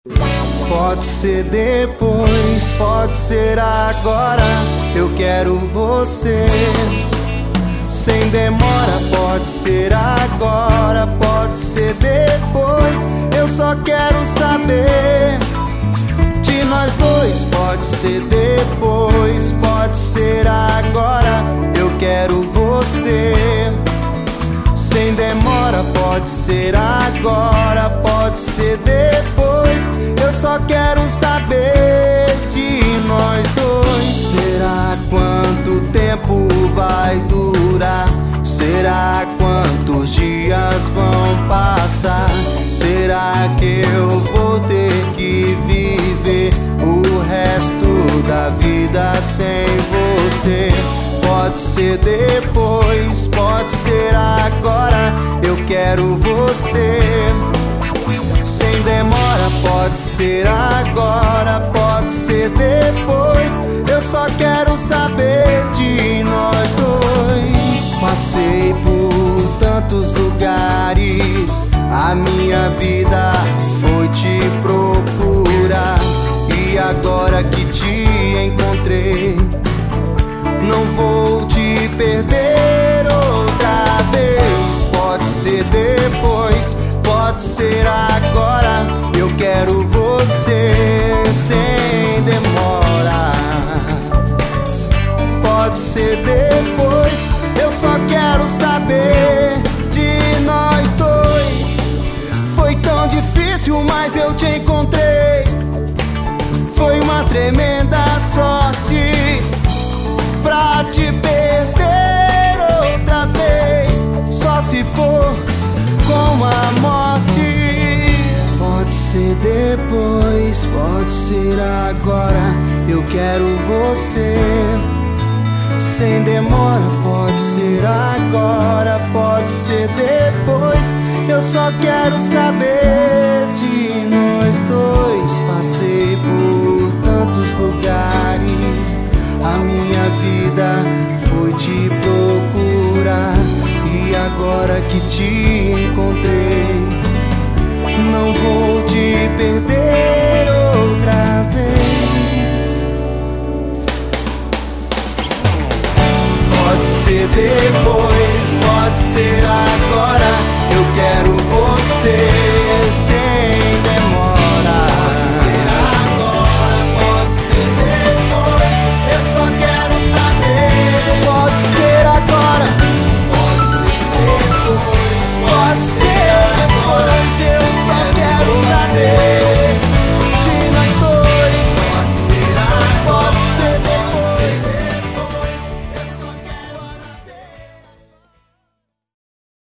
Pode ser depois, pode ser agora. Eu quero você. Sem demora, pode ser agora, pode ser depois. Eu só quero saber de nós dois. Pode ser depois, pode ser agora. Eu quero você. Sem demora, pode ser agora, pode ser depois. Eu só quero saber de nós dois. Será quanto tempo vai durar? Será quantos dias vão passar? Será que eu vou ter que viver o resto da vida sem você? Pode ser depois, pode ser agora. Eu quero você. Sem demora, pode ser agora, pode ser depois. Eu só quero saber de nós dois. Passei por tantos lugares, a minha vida foi te procurar. E agora que te encontrei, não vou te perder outra vez. Pode ser depois, pode ser agora. Eu quero você sem demora. Pode ser depois, eu só quero saber de nós dois. Foi tão difícil, mas eu te encontrei. Foi uma tremenda sorte pra te perder outra vez, só se for com a morte. Pode ser depois, pode ser agora. Eu quero você. Sem demora, pode ser agora, pode ser depois. Eu só quero saber de nós dois. Passei por tantos lugares, a minha vida foi te procurar. E agora que te encontrei, não vou te perder